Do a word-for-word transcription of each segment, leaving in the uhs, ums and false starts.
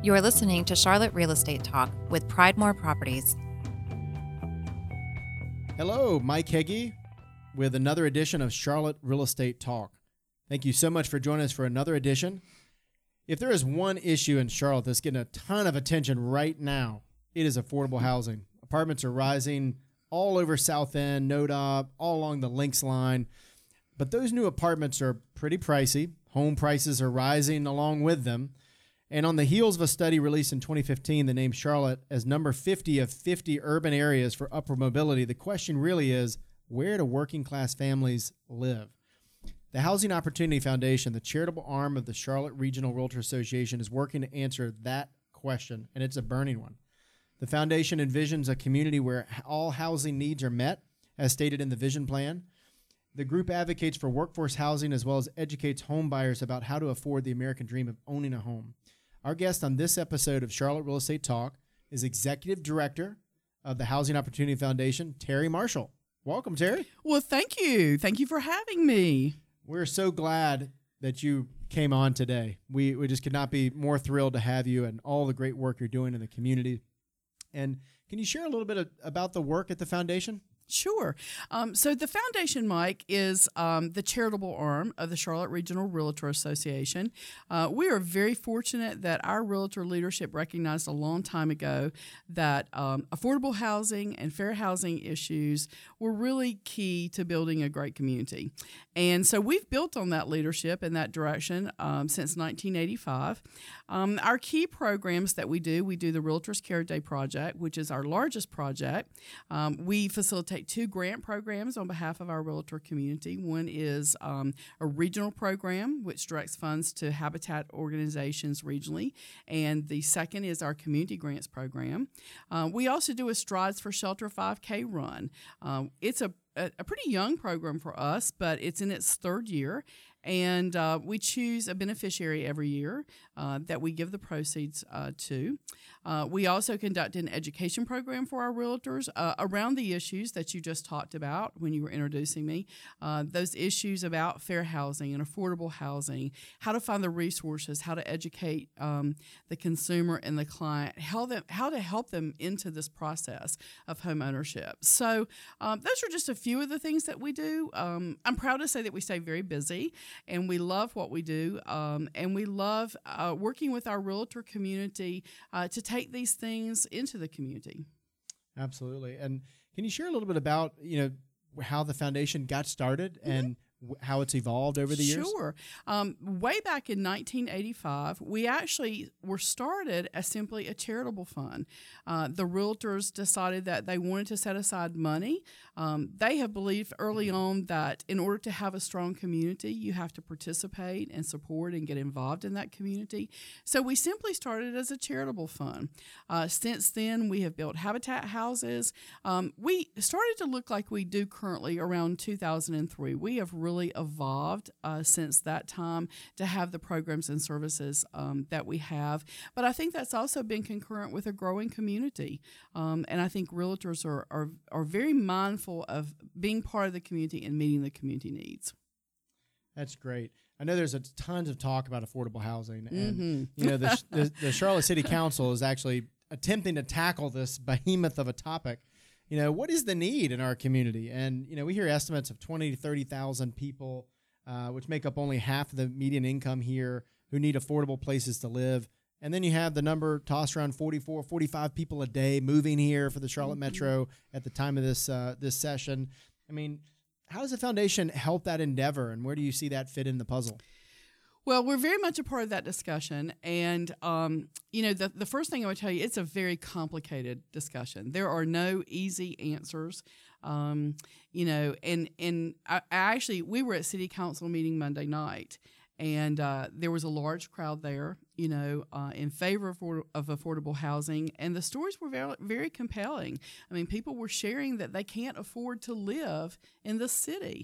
You are listening to Charlotte Real Estate Talk with Pridemore Properties. Hello, Mike Heggie with another edition of Charlotte Real Estate Talk. Thank you so much for joining us for another edition. If there is one issue in Charlotte that's getting a ton of attention right now, it is affordable housing. Apartments are rising all over South End, NoDa, all along the Lynx line. But those new apartments are pretty pricey. Home prices are rising along with them. And on the heels of a study released in twenty fifteen that named Charlotte as number fifty of fifty urban areas for upward mobility, the question really is, where do working class families live? The Housing Opportunity Foundation, the charitable arm of the Charlotte Regional Realtor Association, is working to answer that question, and it's a burning one. The foundation envisions a community where all housing needs are met, as stated in the vision plan. The group advocates for workforce housing as well as educates home buyers about how to afford the American dream of owning a home. Our guest on this episode of Charlotte Real Estate Talk is Executive Director of the Housing Opportunity Foundation, Terry Marshall. Welcome, Terry. Well, thank you. Thank you for having me. We're so glad that you came on today. We, we just could not be more thrilled to have you and all the great work you're doing in the community. And can you share a little bit of, about the work at the foundation? Sure. Um, so the foundation, Mike, is um, the charitable arm of the Charlotte Regional Realtor Association. Uh, we are very fortunate that our realtor leadership recognized a long time ago that um, affordable housing and fair housing issues were really key to building a great community. And so we've built on that leadership in that direction um, since nineteen eighty-five. Um, our key programs that we do, we do the Realtors Care Day Project, which is our largest project. Um, we facilitate two grant programs on behalf of our realtor community. One is um, a regional program, which directs funds to habitat organizations regionally, and the second is our community grants program. Uh, we also do a Strides for Shelter five K run. Um, it's a, a, a pretty young program for us, but it's in its third year. And uh, we choose a beneficiary every year uh, that we give the proceeds uh, to. Uh, we also conduct an education program for our realtors uh, around the issues that you just talked about when you were introducing me. Uh, those issues about fair housing and affordable housing, how to find the resources, how to educate um, the consumer and the client, how, them, how to help them into this process of home ownership. So um, those are just a few of the things that we do. Um, I'm proud to say that we stay very busy. And we love what we do, um, and we love uh, working with our realtor community uh, to take these things into the community. Absolutely. And can you share a little bit about, you know, how the foundation got started mm-hmm. and how it's evolved over the years? Sure. Um, way back in nineteen eighty-five, we actually were started as simply a charitable fund. Uh, the realtors decided that they wanted to set aside money. Um, they have believed early on that in order to have a strong community, you have to participate and support and get involved in that community. So we simply started as a charitable fund. Uh, since then, we have built habitat houses. Um, we started to look like we do currently around two thousand three. We have really evolved uh, since that time to have the programs and services um, that we have. But I think that's also been concurrent with a growing community. Um, and I think realtors are, are, are very mindful of being part of the community and meeting the community needs. That's great. I know there's a tons of talk about affordable housing. And, mm-hmm. you know, the, the, the Charlotte City Council is actually attempting to tackle this behemoth of a topic. You know, what is the need in our community? And, you know, we hear estimates of twenty to thirty thousand people, uh, which make up only half of the median income here, who need affordable places to live. And then you have the number tossed around forty-four, forty-five people a day moving here for the Charlotte mm-hmm. Metro at the time of this uh, this session. I mean, how does the foundation help that endeavor, and where do you see that fit in the puzzle? Well, we're very much a part of that discussion. And, um, you know, the, the first thing I would tell you, it's a very complicated discussion. There are no easy answers. Um, you know, and, and I, I actually, we were at City Council meeting Monday night, and uh, there was a large crowd there, you know, uh, in favor of, of affordable housing. And the stories were very, very compelling. I mean, people were sharing that they can't afford to live in the city.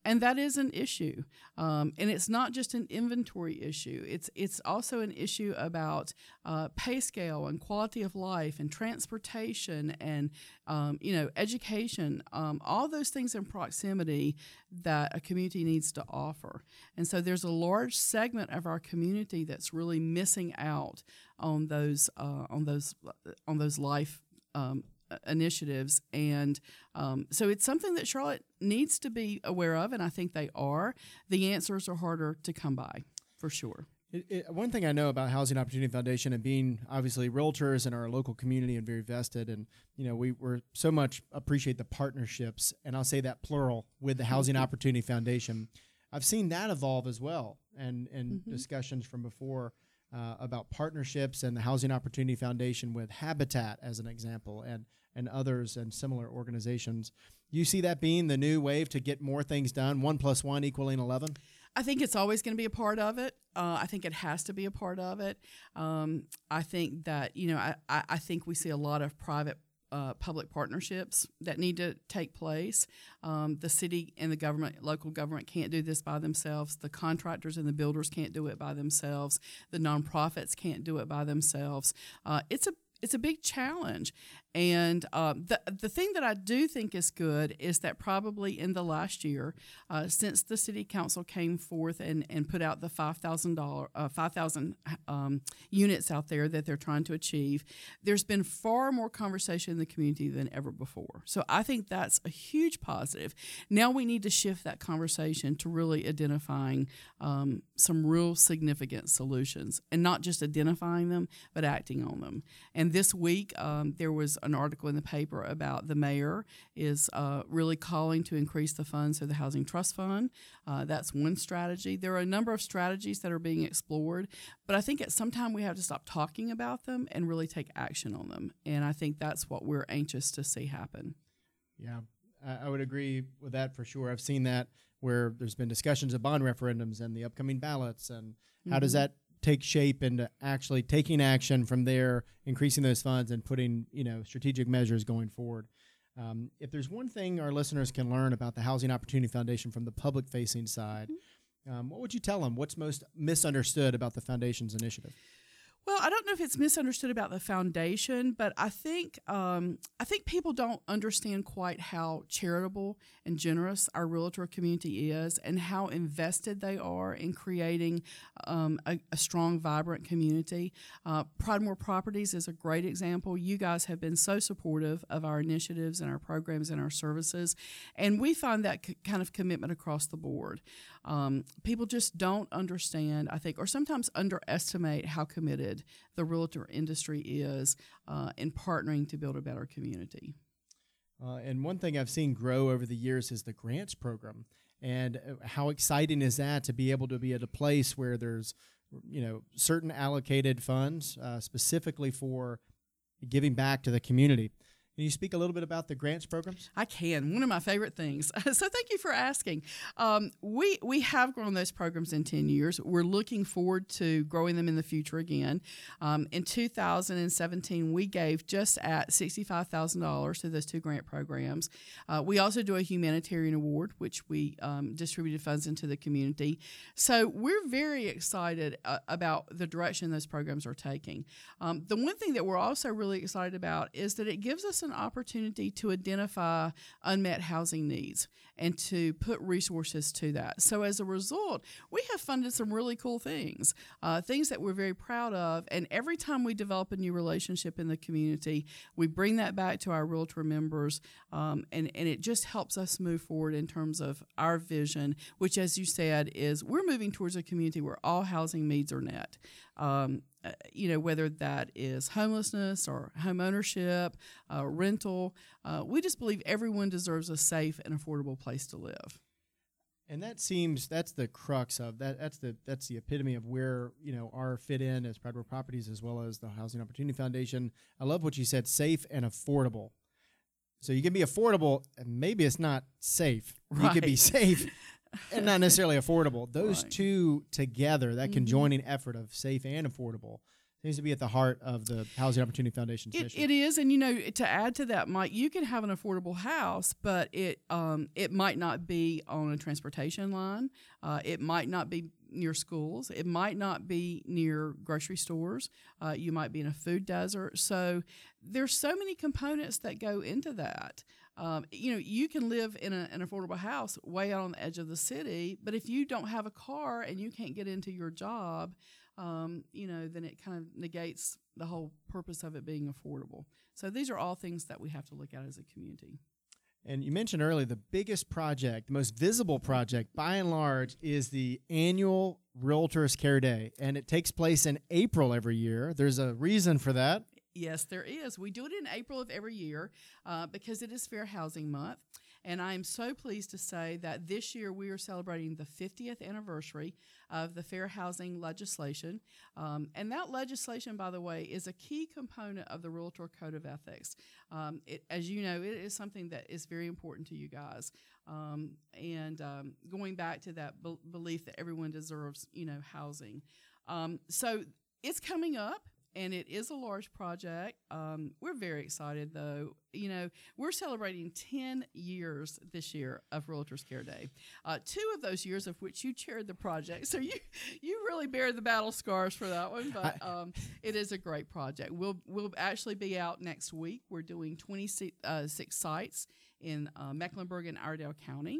and that is an issue. Um, and it's not just an inventory issue. It's it's also an issue about uh, pay scale and quality of life and transportation and um, you know education. Um, all those things in proximity that a community needs to offer. And so there's a large segment of our community that's really missing out on those uh, on those on those life um, initiatives. And um, so it's something that Charlotte needs to be aware of, and I think they are. The answers are harder to come by, for sure. It, it, one thing I know about Housing Opportunity Foundation and being obviously realtors in our local community and very vested, and you know we we're so much appreciate the partnerships, and I'll say that plural, with the Housing Opportunity Foundation. I've seen that evolve as well, and and mm-hmm. discussions from before uh, about partnerships and the Housing Opportunity Foundation with Habitat as an example, and and others and similar organizations. You see that being the new wave to get more things done, one plus one equaling eleven? I think it's always going to be a part of it. Uh, I think it has to be a part of it. Um, I think that, you know, I, I think we see a lot of private uh, public partnerships that need to take place. Um, the city and the government, local government can't do this by themselves. The contractors and the builders can't do it by themselves. The nonprofits can't do it by themselves. Uh, it's a It's a big challenge. And uh, the the thing that I do think is good is that probably in the last year, uh, since the city council came forth and, and put out the five thousand dollars, uh, five thousand um, units out there that they're trying to achieve, there's been far more conversation in the community than ever before. So I think that's a huge positive. Now we need to shift that conversation to really identifying um, some real significant solutions, and not just identifying them, but acting on them. And this week, um, there was an article in the paper about the mayor is uh, really calling to increase the funds of the Housing Trust Fund. Uh, that's one strategy. There are a number of strategies that are being explored, but I think at some time we have to stop talking about them and really take action on them. And I think that's what we're anxious to see happen. Yeah, I, I would agree with that for sure. I've seen that where there's been discussions of bond referendums and the upcoming ballots, and mm-hmm. how does that take shape into actually taking action from there, increasing those funds and putting, you know, strategic measures going forward. Um, if there's one thing our listeners can learn about the Housing Opportunity Foundation from the public-facing side, um, what would you tell them? What's most misunderstood about the foundation's initiative? Well, I don't know if it's misunderstood about the foundation, but I think um, I think people don't understand quite how charitable and generous our realtor community is, and how invested they are in creating um, a, a strong, vibrant community. Uh, Pridemore Properties is a great example. You guys have been so supportive of our initiatives and our programs and our services, and we find that c- kind of commitment across the board. Um, people just don't understand, I think, or sometimes underestimate how committed the realtor industry is uh, in partnering to build a better community. Uh, and one thing I've seen grow over the years is the grants program. And how exciting is that to be able to be at a place where there's, you know, certain allocated funds uh, specifically for giving back to the community. Can you speak a little bit about the grants programs? I can. One of my favorite things. So thank you for asking. Um, we we have grown those programs in ten years. We're looking forward to growing them in the future again. Um, in two thousand seventeen, we gave just at sixty-five thousand dollars to those two grant programs. Uh, we also do a humanitarian award, which we um, distributed funds into the community. So we're very excited uh, about the direction those programs are taking. Um, the one thing that we're also really excited about is that it gives us an opportunity to identify unmet housing needs and to put resources to that. So as a result, we have funded some really cool things, uh, things that we're very proud of. And every time we develop a new relationship in the community, we bring that back to our realtor members, um, and, and it just helps us move forward in terms of our vision, which, as you said, is we're moving towards a community where all housing needs are met. Um, uh, you know, whether that is homelessness or home ownership, uh, rental, uh, we just believe everyone deserves a safe and affordable place to live. And that seems that's the crux of that. That's the that's the epitome of where, you know, our fit in as Pridemore Properties as well as the Housing Opportunity Foundation. I love what you said: safe and affordable. So you can be affordable, and maybe it's not safe. Right. You could be safe and not necessarily affordable. Those right. two together, that mm-hmm. conjoining effort of safe and affordable, seems to be at the heart of the Housing Opportunity Foundation's It, mission. it is, and you know, to add to that, Mike, you can have an affordable house, but it um, it might not be on a transportation line. Uh, it might not be near schools. It might not be near grocery stores. Uh, you might be in a food desert. So there's so many components that go into that. Um, you know, you can live in a, an affordable house way out on the edge of the city, but if you don't have a car and you can't get into your job, um, you know, then it kind of negates the whole purpose of it being affordable. So these are all things that we have to look at as a community. And you mentioned earlier the biggest project, the most visible project by and large is the annual Realtors Care Day. And it takes place in April every year. There's a reason for that. Yes, there is. We do it in April of every year uh, because it is Fair Housing Month. And I am so pleased to say that this year we are celebrating the fiftieth anniversary of the fair housing legislation. Um, and that legislation, by the way, is a key component of the Realtor Code of Ethics. Um, it, as you know, it is something that is very important to you guys. Um, and um, going back to that be- belief that everyone deserves, you know, housing. Um, so it's coming up. And it is a large project. Um, we're very excited, though. You know, we're celebrating ten years this year of Realtors Care Day. Uh, two of those years of which you chaired the project. So you you really bear the battle scars for that one. But um, it is a great project. We'll we'll actually be out next week. We're doing twenty-six uh, six sites in uh, Mecklenburg and Iredell County.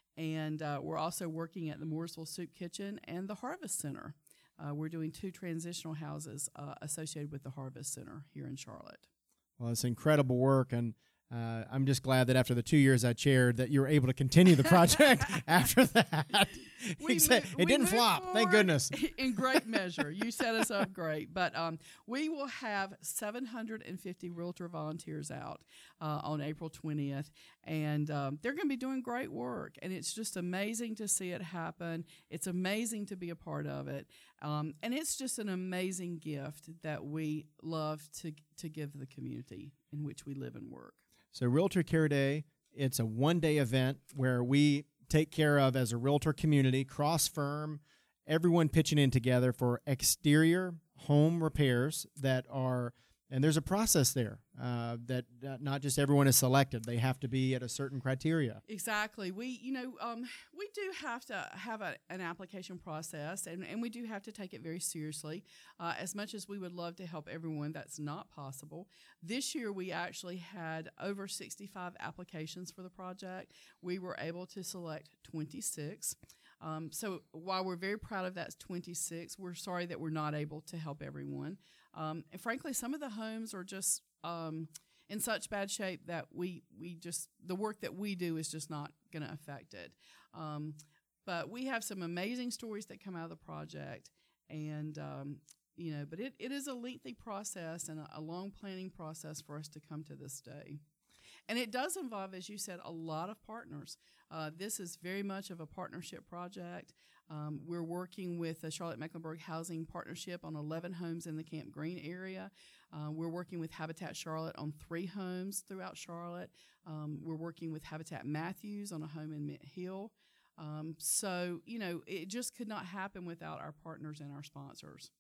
And uh, we're also working at the Mooresville Soup Kitchen and the Harvest Center. Uh, we're doing two transitional houses uh, associated with the Harvest Center here in Charlotte. Well, it's incredible work, and uh, I'm just glad that after the two years I chaired that you were able to continue the project after that. We Except move, it we didn't move flop, thank forward goodness. In great measure. You set us up great. But um, we will have seven hundred fifty Realtor volunteers out uh, on April twentieth, and um, they're going to be doing great work. And it's just amazing to see it happen. It's amazing to be a part of it. Um, and it's just an amazing gift that we love to to give the community in which we live and work. So Realtor Care Day, it's a one-day event where we take care of, as a realtor community, cross-firm, everyone pitching in together for exterior home repairs that are, and there's a process there uh, that uh, not just everyone is selected. They have to be at a certain criteria. Exactly. We, you know, um, we do have to have a, an application process, and, and we do have to take it very seriously. Uh, as much as we would love to help everyone, that's not possible. This year, we actually had over sixty-five applications for the project. We were able to select twenty-six. Um, so while we're very proud of that twenty-six, we're sorry that we're not able to help everyone. Um, and frankly, some of the homes are just um, in such bad shape that we we just the work that we do is just not going to affect it. Um, but we have some amazing stories that come out of the project, and um, you know, but it, it is a lengthy process and a, a long planning process for us to come to this day. And it does involve, as you said, a lot of partners. Uh, this is very much of a partnership project. Um, we're working with the Charlotte Mecklenburg Housing Partnership on eleven homes in the Camp Green area. Uh, we're working with Habitat Charlotte on three homes throughout Charlotte. Um, we're working with Habitat Matthews on a home in Mint Hill. Um, so, you know, it just could not happen without our partners and our sponsors.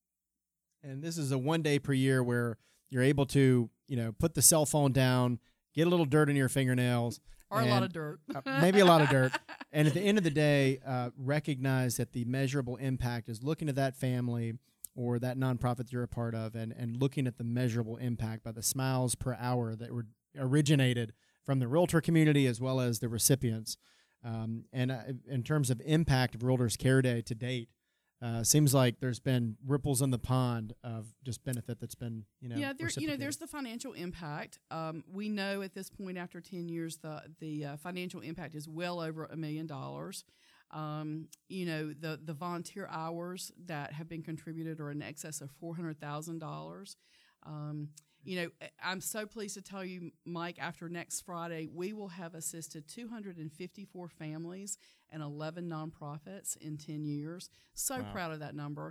And this is a one day per year where you're able to, you know, put the cell phone down, get a little dirt in your fingernails. Or a lot of dirt. uh, maybe a lot of dirt. And at the end of the day, uh, recognize that the measurable impact is looking at that family or that nonprofit you're a part of and, and looking at the measurable impact by the smiles per hour that were originated from the realtor community as well as the recipients. Um, and uh, in terms of impact of Realtors Care Day to date, Uh, seems like there's been ripples in the pond of just benefit that's been, you know, yeah. There, you know, reciprocated. there's the financial impact. Um, we know at this point, after ten years, the the uh, financial impact is well over a million dollars. Um, you know, the the volunteer hours that have been contributed are in excess of four hundred thousand dollars. Um, you know, I'm so pleased to tell you, Mike, after next Friday, we will have assisted two hundred fifty-four families and eleven nonprofits in ten years. So Wow. proud of that number.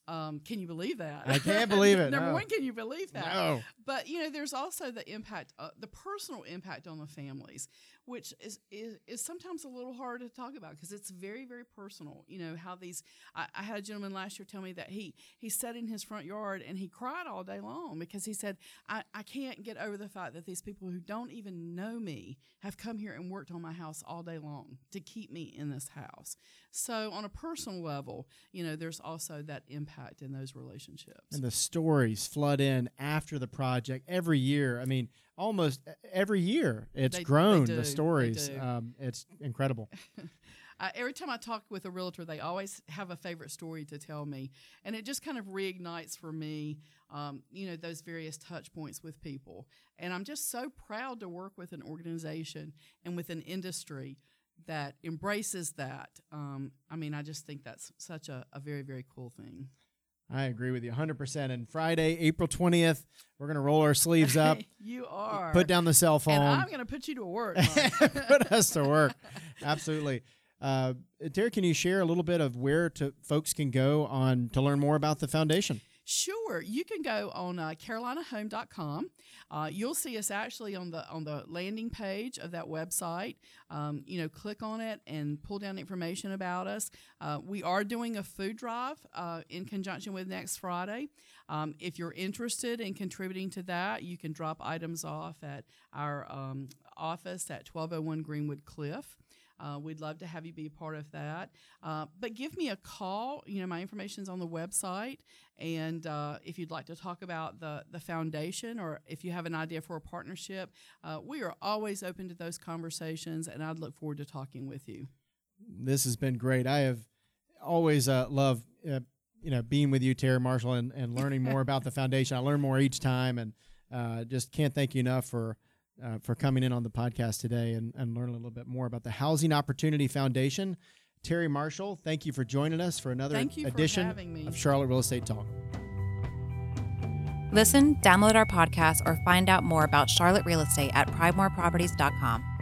Um, can you believe that? I can't believe it. Number no. one, can you believe that? No. But, you know, there's also the impact, uh, the personal impact on the families, which is, is, is sometimes a little hard to talk about because it's very, very personal. You know, how these, I, I had a gentleman last year tell me that he, he sat in his front yard and he cried all day long because he said, I, I can't get over the fact that these people who don't even know me have come here and worked on my house all day long to keep me in this house. So on a personal level, you know, there's also that impact in those relationships. And the stories flood in after the project every year. I mean, almost every year it's They- grown, they do. the They stories. do. Um, it's incredible. Uh, every time I talk with a realtor, they always have a favorite story to tell me, and it just kind of reignites for me, um, you know, those various touch points with people. And I'm just so proud to work with an organization and with an industry that embraces that. Um, I mean, I just think that's such a, a very, very cool thing. I agree with you one hundred percent. And Friday, April twentieth, we're going to roll our sleeves up, You are. put down the cell phone, And I'm going to put you to work, Mike. put us to work. Absolutely. Uh, Terry, can you share a little bit of where to, folks can go on to learn more about the foundation? Sure, you can go on uh, carolina home dot com. Uh, you'll see us actually on the on the landing page of that website. Um, you know, click on it and pull down information about us. Uh, we are doing a food drive uh, in conjunction with next Friday. Um, if you're interested in contributing to that, you can drop items off at our um, office at twelve oh one Greenwood Cliff. Uh, we'd love to have you be a part of that. Uh, but give me a call. You know, my information's on the website. And uh, if you'd like to talk about the, the foundation or if you have an idea for a partnership, uh, we are always open to those conversations, and I'd look forward to talking with you. This has been great. I have always uh, loved uh, you know, being with you, Terry Marshall, and, and learning more about the foundation. I learn more each time, and uh, just can't thank you enough for Uh, for coming in on the podcast today and, and learn a little bit more about the Housing Opportunity Foundation. Terry Marshall, thank you for joining us for another Thank you for edition having me. of Charlotte Real Estate Talk. Listen, download our podcast, or find out more about Charlotte Real Estate at pride more properties dot com.